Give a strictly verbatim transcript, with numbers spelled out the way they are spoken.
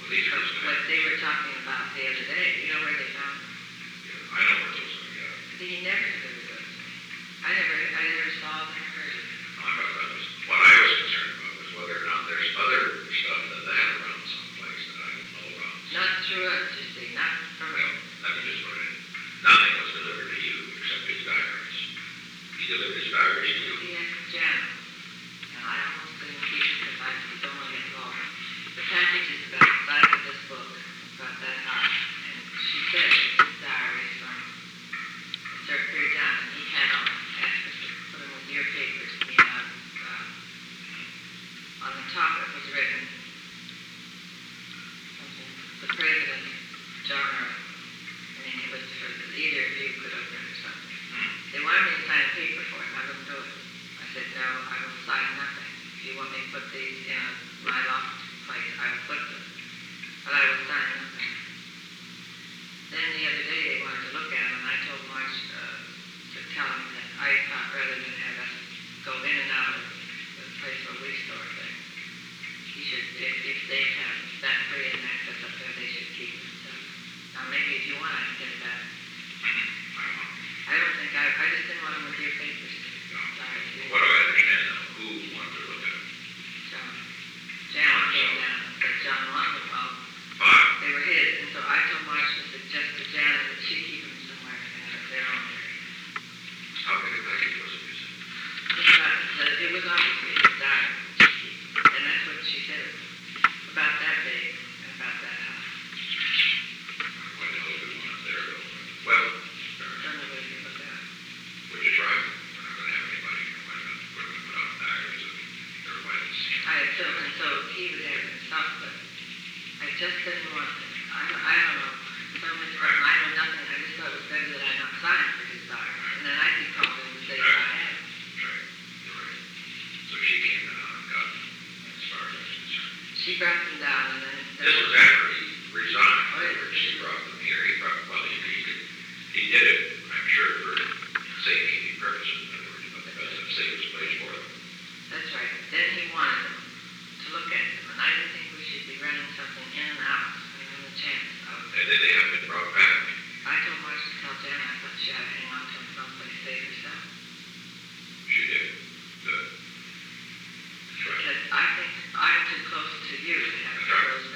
These are just what they were talking about the other day. You know where they found them? Yeah, I know where those are. Yeah. He never delivered those to me. I never, I never saw them or heard of them. I thought that was what I was concerned about was whether or not there's other stuff that they have around someplace that I don't know about. Not through us, you see, not from Well, let me just put it in. Nothing was delivered to you except his diaries. He delivered his diaries to you. He has Janet. And I almost didn't keep it because I don't want to get involved. The package is about the size of this book, about that high. And she said his diaries from a certain period of time, and he had on, asked us to put them with your papers. And, you know, uh, on the top it was written something, the president, John Earl. I mean, it was for either of you could open it or something. They wanted me to sign a paper for it, and I wouldn't do it. I said, no, I will sign nothing. If you want me to put these in a, my locked place, I will put them. But I will sign nothing. Then the other day they wanted to look at them, and I told Marge uh, to tell them that I thought rather than have us go in and out of the place where we store things, he should, if, if they have that free and access up there, they should keep it. So, now maybe if you want, I can get it back. I don't think I, I just didn't want them with your papers. Sorry. What do I understand now? Who wanted to look at it? John. Jan came down and said John wanted them. Well, Fine. they were his, and so I told Marge to suggest to Janet that she keep them somewhere in their own area. How could it like it was a museum? It's not, it was obviously his diary, and that's what she said about that big and about that high. Why the hell would we want it there? Well, Don't know whether you look at it. would you try? We're not going to have anybody. Why not? We're going to put out diaries of everybody that's seen. I had told him so he would have it stuff, but I just didn't want it. I, don't- I don't know. So many, I know nothing. I just thought it was better that I not sign for his diary. And then I could call him and say that I had it. Right. You're right. So she came down and got them, as far as I was concerned. She brought them down, and then This was after he resigned. Oh, yeah. Where she brought them here. He brought, well, he, he, could, he did it, I'm sure, for safekeeping purposes. In other words, but that's the safest place for them. That's right. Then he wanted them to look at them, and I didn't think we should be running something in and out, and then the chance of. And then they haven't been brought back. I told Marge to tell Jan I thought she ought to hang on to them someplace safe herself. She did. Good. That's right. Because I think I'm too close to you to have That's right. those